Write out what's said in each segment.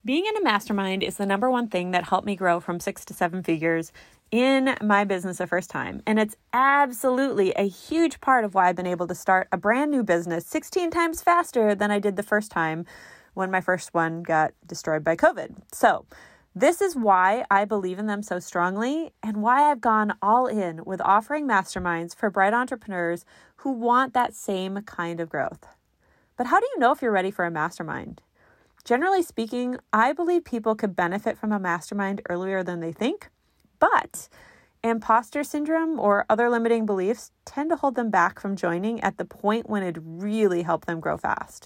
Being in a mastermind is the number one thing that helped me grow from 6 to 7 figures in my business the first time. And it's absolutely a huge part of why I've been able to start a brand new business 16 times faster than I did the first time when my first one got destroyed by COVID. So this is why I believe in them so strongly and why I've gone all in with offering masterminds for bright entrepreneurs who want that same kind of growth. But how do you know if you're ready for a mastermind? Generally speaking, I believe people could benefit from a mastermind earlier than they think, but imposter syndrome or other limiting beliefs tend to hold them back from joining at the point when it really helped them grow fast.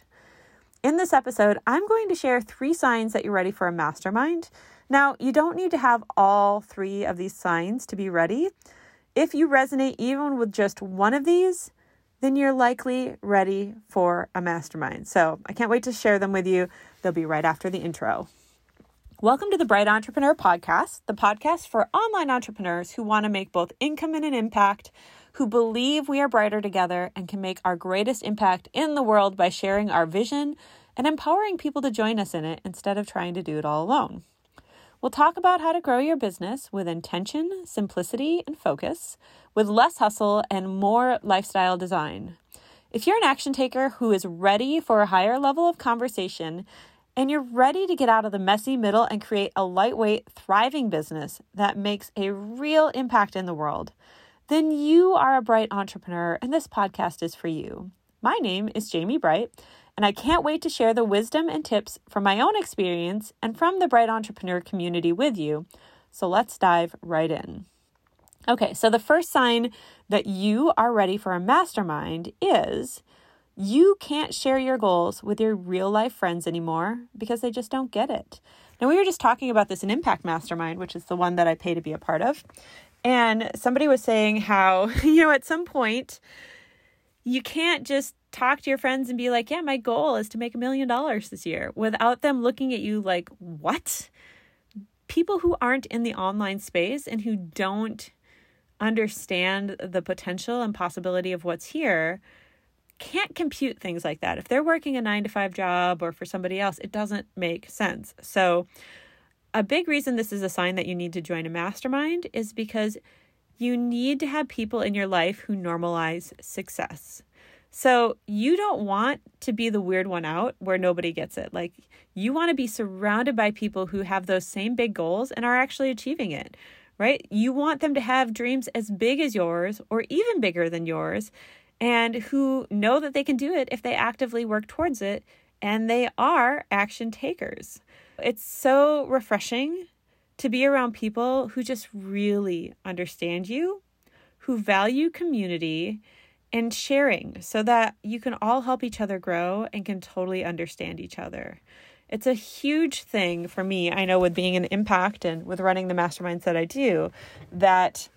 In this episode, I'm going to share 3 signs that you're ready for a mastermind. Now, you don't need to have all 3 of these signs to be ready. If you resonate even with just one of these, then you're likely ready for a mastermind. So I can't wait to share them with you. They'll be right after the intro. Welcome to the Bright Entrepreneur Podcast, the podcast for online entrepreneurs who want to make both income and an impact, who believe we are brighter together and can make our greatest impact in the world by sharing our vision and empowering people to join us in it instead of trying to do it all alone. We'll talk about how to grow your business with intention, simplicity, and focus, with less hustle and more lifestyle design. If you're an action taker who is ready for a higher level of conversation and you're ready to get out of the messy middle and create a lightweight, thriving business that makes a real impact in the world, then you are a bright entrepreneur and this podcast is for you. My name is Jamie Bright, and I can't wait to share the wisdom and tips from my own experience and from the Bright Entrepreneur community with you. So let's dive right in. Okay, so the first sign that you are ready for a mastermind is you can't share your goals with your real life friends anymore because they just don't get it. Now, we were just talking about this in Impact Mastermind, which is the one that I pay to be a part of. And somebody was saying how, at some point, you can't just talk to your friends and be like, yeah, my goal is to make $1 million this year without them looking at you like, what? People who aren't in the online space and who don't understand the potential and possibility of what's here can't compute things like that. If they're working a 9-to-5 job or for somebody else, it doesn't make sense. So a big reason this is a sign that you need to join a mastermind is because you need to have people in your life who normalize success. So you don't want to be the weird one out where nobody gets it. Like, you want to be surrounded by people who have those same big goals and are actually achieving it, right? You want them to have dreams as big as yours or even bigger than yours, and who know that they can do it if they actively work towards it, and they are action takers. It's so refreshing to be around people who just really understand you, who value community and sharing so that you can all help each other grow and can totally understand each other. It's a huge thing for me, I know, with being an impact and with running the masterminds that I do, that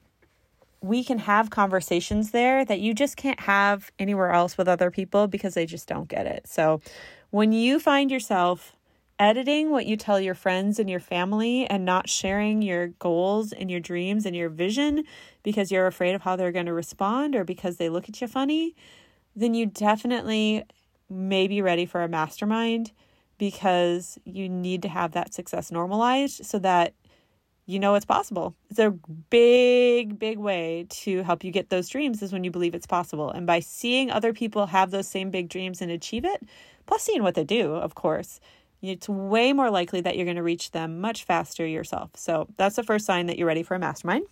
we can have conversations there that you just can't have anywhere else with other people because they just don't get it. So when you find yourself editing what you tell your friends and your family and not sharing your goals and your dreams and your vision because you're afraid of how they're going to respond or because they look at you funny, then you definitely may be ready for a mastermind because you need to have that success normalized so that you know it's possible. It's a big, big way to help you get those dreams is when you believe it's possible. And by seeing other people have those same big dreams and achieve it, plus seeing what they do, of course, it's way more likely that you're going to reach them much faster yourself. So that's the first sign that you're ready for a mastermind.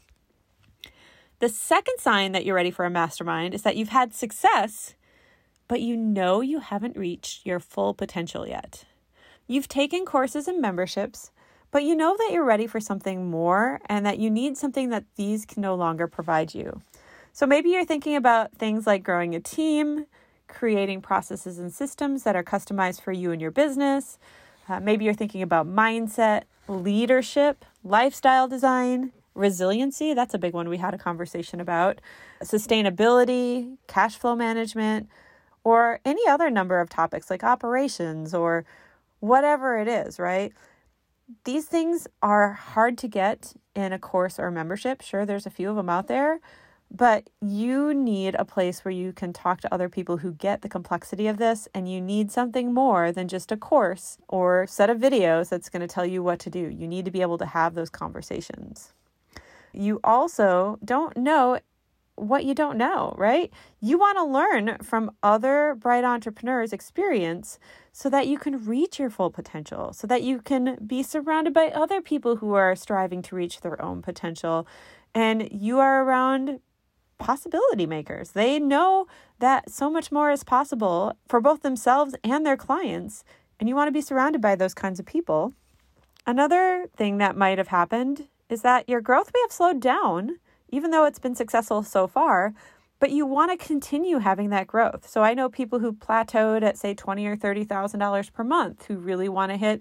The second sign that you're ready for a mastermind is that you've had success, but you know you haven't reached your full potential yet. You've taken courses and memberships, but you know that you're ready for something more and that you need something that these can no longer provide you. So maybe you're thinking about things like growing a team, creating processes and systems that are customized for you and your business. Maybe you're thinking about mindset, leadership, lifestyle design, resiliency. That's a big one we had a conversation about. Sustainability, cash flow management, or any other number of topics like operations or whatever it is, right? These things are hard to get in a course or a membership. Sure, there's a few of them out there, But you need a place where you can talk to other people who get the complexity of this, and you need something more than just a course or set of videos that's going to tell you what to do. You need to be able to have those conversations. You also don't know what you don't know, right? You want to learn from other bright entrepreneurs' experience so that you can reach your full potential, so that you can be surrounded by other people who are striving to reach their own potential. And you are around possibility makers. They know that so much more is possible for both themselves and their clients, and you want to be surrounded by those kinds of people. Another thing that might have happened is that your growth may have slowed down, even though it's been successful so far, but you want to continue having that growth. So I know people who plateaued at say $20,000 or $30,000 per month who really want to hit,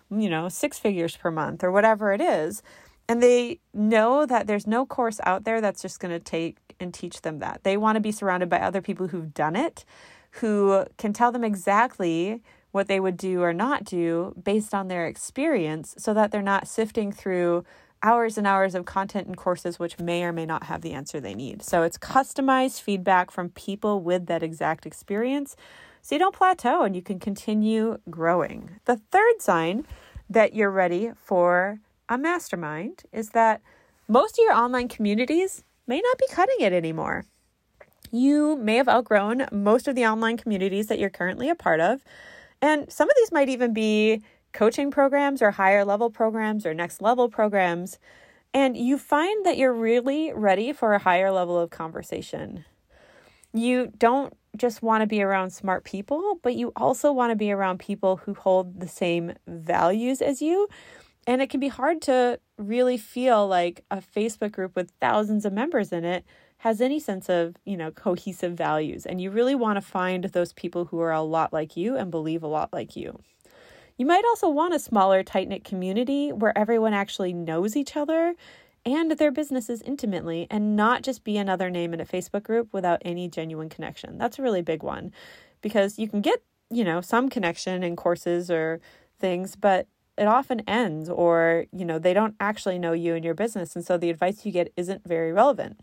6 figures per month or whatever it is. And they know that there's no course out there that's just going to take and teach them that. They want to be surrounded by other people who've done it, who can tell them exactly what they would do or not do based on their experience, so that they're not sifting through hours and hours of content and courses which may or may not have the answer they need. So it's customized feedback from people with that exact experience, so you don't plateau and you can continue growing. The third sign that you're ready for a mastermind is that most of your online communities may not be cutting it anymore. You may have outgrown most of the online communities that you're currently a part of. And some of these might even be coaching programs or higher level programs or next level programs. And you find that you're really ready for a higher level of conversation. You don't just want to be around smart people, but you also want to be around people who hold the same values as you. And it can be hard to really feel like a Facebook group with thousands of members in it has any sense of, cohesive values. And you really want to find those people who are a lot like you and believe a lot like you. You might also want a smaller, tight-knit community where everyone actually knows each other and their businesses intimately, and not just be another name in a Facebook group without any genuine connection. That's a really big one, because you can get, some connection in courses or things, but it often ends, or, they don't actually know you and your business. And so the advice you get isn't very relevant.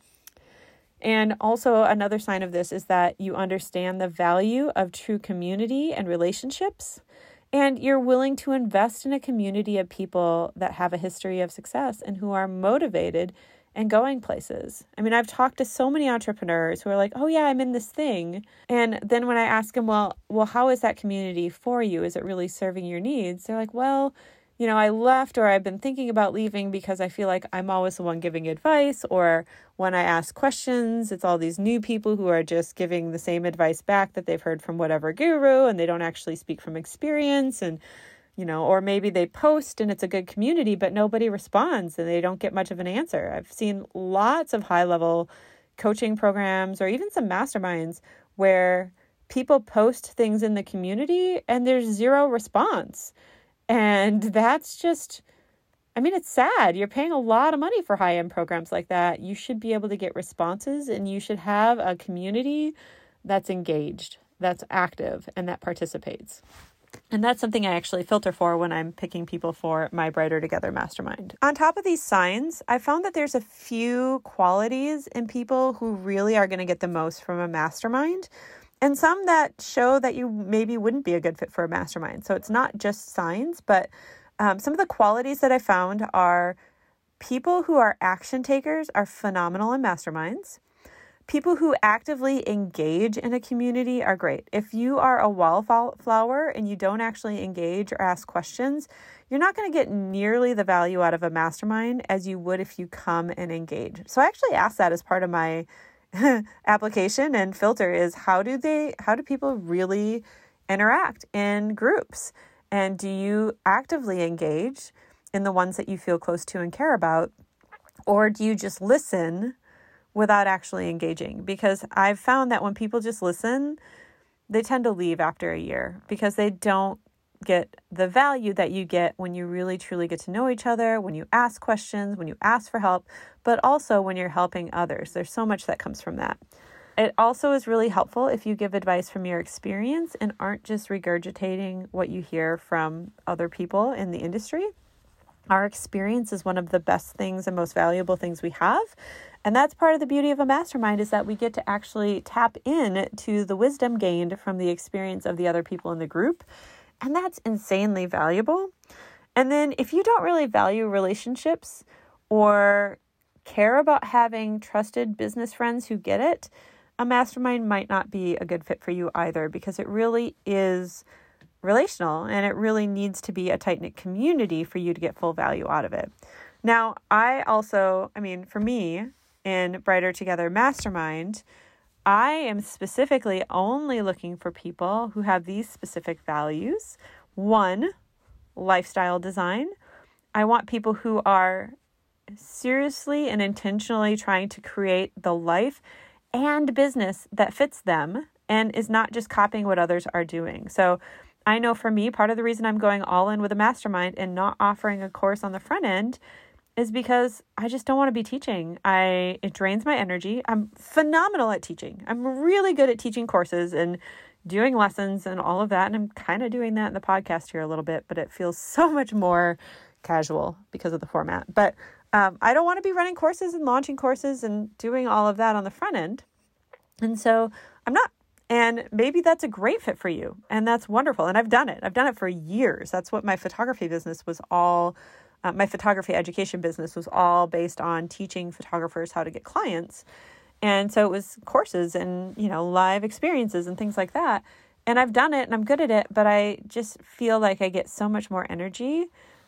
And also another sign of this is that you understand the value of true community and relationships, and you're willing to invest in a community of people that have a history of success and who are motivated and going places. I mean, I've talked to so many entrepreneurs who are like, oh yeah, I'm in this thing. And then when I ask them, well, how is that community for you? Is it really serving your needs? They're like, well, I left, or I've been thinking about leaving because I feel like I'm always the one giving advice, or when I ask questions, it's all these new people who are just giving the same advice back that they've heard from whatever guru, and they don't actually speak from experience. And or maybe they post and it's a good community, but nobody responds and they don't get much of an answer. I've seen lots of high-level coaching programs or even some masterminds where people post things in the community and there's zero response. And that's just, it's sad. You're paying a lot of money for high-end programs like that. You should be able to get responses, and you should have a community that's engaged, that's active, and that participates. And that's something I actually filter for when I'm picking people for my Brighter Together mastermind. On top of these signs, I found that there's a few qualities in people who really are going to get the most from a mastermind, and some that show that you maybe wouldn't be a good fit for a mastermind. So it's not just signs, but some of the qualities that I found are people who are action takers are phenomenal in masterminds. People who actively engage in a community are great. If you are a wallflower and you don't actually engage or ask questions, you're not going to get nearly the value out of a mastermind as you would if you come and engage. So I actually asked that as part of my application and filter is how do people really interact in groups? And do you actively engage in the ones that you feel close to and care about? Or do you just listen without actually engaging? Because I've found that when people just listen, they tend to leave after a year because they don't get the value that you get when you really truly get to know each other, when you ask questions, when you ask for help, but also when you're helping others. There's so much that comes from that. It also is really helpful if you give advice from your experience and aren't just regurgitating what you hear from other people in the industry. Our experience is one of the best things and most valuable things we have. And that's part of the beauty of a mastermind, is that we get to actually tap in to the wisdom gained from the experience of the other people in the group. And that's insanely valuable. And then if you don't really value relationships or care about having trusted business friends who get it, a mastermind might not be a good fit for you either, because it really is relational and it really needs to be a tight-knit community for you to get full value out of it. Now, for me, in Brighter Together Mastermind, I am specifically only looking for people who have these specific values. 1, lifestyle design. I want people who are seriously and intentionally trying to create the life and business that fits them and is not just copying what others are doing. So I know for me, part of the reason I'm going all in with a mastermind and not offering a course on the front end is because I just don't want to be teaching. It drains my energy. I'm phenomenal at teaching. I'm really good at teaching courses and doing lessons and all of that. And I'm kind of doing that in the podcast here a little bit, but it feels so much more casual because of the format. But I don't want to be running courses and launching courses and doing all of that on the front end. And so I'm not. And maybe that's a great fit for you. And that's wonderful. And I've done it. I've done it for years. That's what my photography business was all. My photography education business was all based on teaching photographers how to get clients. And so it was courses and, live experiences and things like that. And I've done it and I'm good at it, but I just feel like I get so much more energy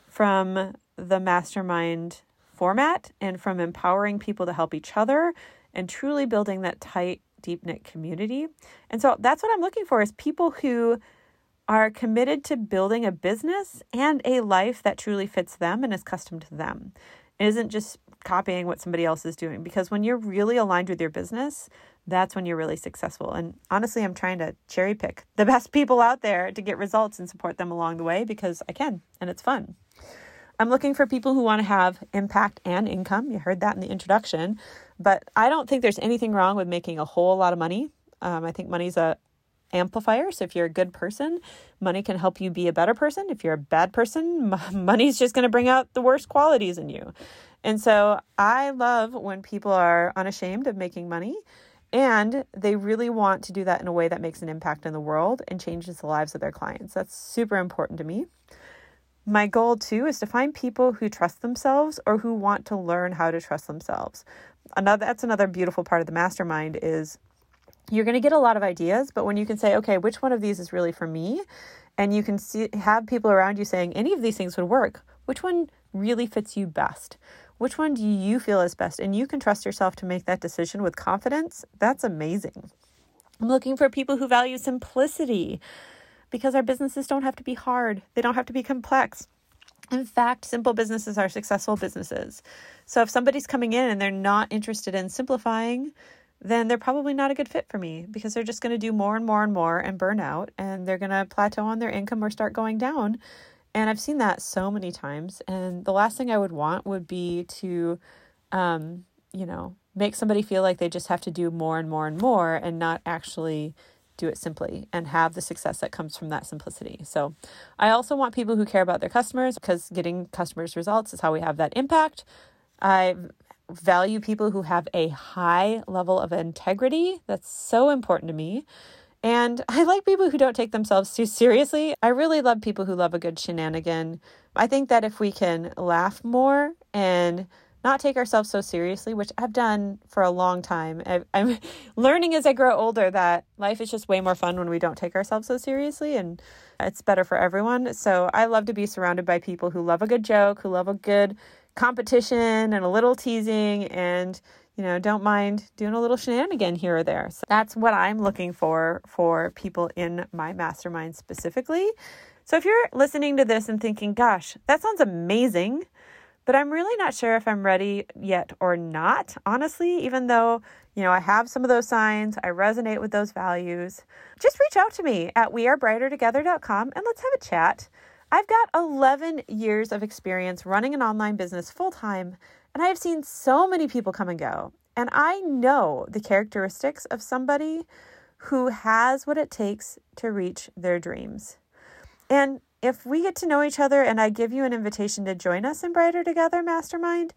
from the mastermind format and from empowering people to help each other and truly building that tight, deep-knit community. And so that's what I'm looking for, is people who are committed to building a business and a life that truly fits them and is custom to them. It isn't just copying what somebody else is doing, because when you're really aligned with your business, that's when you're really successful. And honestly, I'm trying to cherry pick the best people out there to get results and support them along the way, because I can, and it's fun. I'm looking for people who want to have impact and income. You heard that in the introduction, but I don't think there's anything wrong with making a whole lot of money. I think money's a amplifier. So if you're a good person, money can help you be a better person. If you're a bad person, money's just going to bring out the worst qualities in you. And so I love when people are unashamed of making money and they really want to do that in a way that makes an impact in the world and changes the lives of their clients. That's super important to me. My goal too is to find people who trust themselves or who want to learn how to trust themselves. That's another beautiful part of the mastermind is you're going to get a lot of ideas, but when you can say, okay, which one of these is really for me? And you can have people around you saying any of these things would work. Which one really fits you best? Which one do you feel is best? And you can trust yourself to make that decision with confidence. That's amazing. I'm looking for people who value simplicity, because our businesses don't have to be hard. They don't have to be complex. In fact, simple businesses are successful businesses. So if somebody's coming in and they're not interested in simplifying, then they're probably not a good fit for me, because they're just going to do more and more and more and burn out, and they're going to plateau on their income or start going down. And I've seen that so many times. And the last thing I would want would be to, make somebody feel like they just have to do more and more and more and not actually do it simply and have the success that comes from that simplicity. So I also want people who care about their customers, because getting customers results is how we have that impact. I value people who have a high level of integrity. That's so important to me. And I like people who don't take themselves too seriously. I really love people who love a good shenanigan. I think that if we can laugh more and not take ourselves so seriously, which I've done for a long time. I'm learning as I grow older that life is just way more fun when we don't take ourselves so seriously, and it's better for everyone. So I love to be surrounded by people who love a good joke, who love a good competition and a little teasing, and don't mind doing a little shenanigan here or there. So that's what I'm looking for people in my mastermind specifically. So if you're listening to this and thinking, gosh, that sounds amazing, but I'm really not sure if I'm ready yet or not, honestly, even though, I have some of those signs, I resonate with those values, just reach out to me at wearebrightertogether.com and let's have a chat. I've got 11 years of experience running an online business full-time, and I have seen so many people come and go. And I know the characteristics of somebody who has what it takes to reach their dreams. And if we get to know each other and I give you an invitation to join us in Brighter Together Mastermind,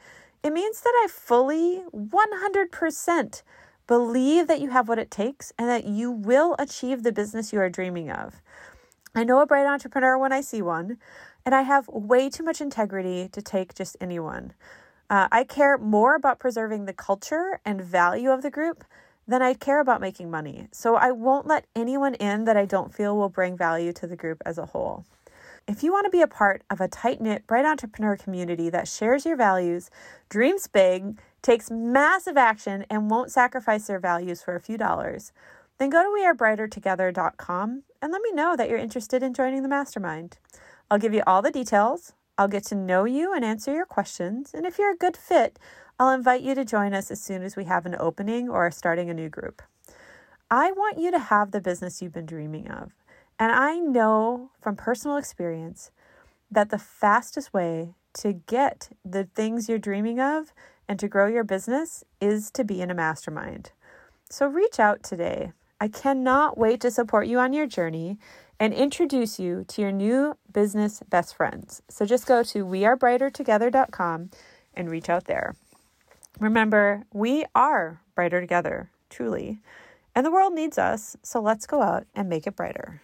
It means that I fully 100% believe that you have what it takes and that you will achieve the business you are dreaming of. I know a bright entrepreneur when I see one, and I have way too much integrity to take just anyone. I care more about preserving the culture and value of the group than I care about making money. So I won't let anyone in that I don't feel will bring value to the group as a whole. If you want to be a part of a tight-knit, bright entrepreneur community that shares your values, dreams big, takes massive action, and won't sacrifice their values for a few dollars, then go to wearebrightertogether.com and let me know that you're interested in joining the mastermind. I'll give you all the details. I'll get to know you and answer your questions. And if you're a good fit, I'll invite you to join us as soon as we have an opening or are starting a new group. I want you to have the business you've been dreaming of. And I know from personal experience that the fastest way to get the things you're dreaming of and to grow your business is to be in a mastermind. So reach out today. I cannot wait to support you on your journey and introduce you to your new business best friends. So just go to wearebrightertogether.com and reach out there. Remember, we are brighter together, truly. And the world needs us, so let's go out and make it brighter.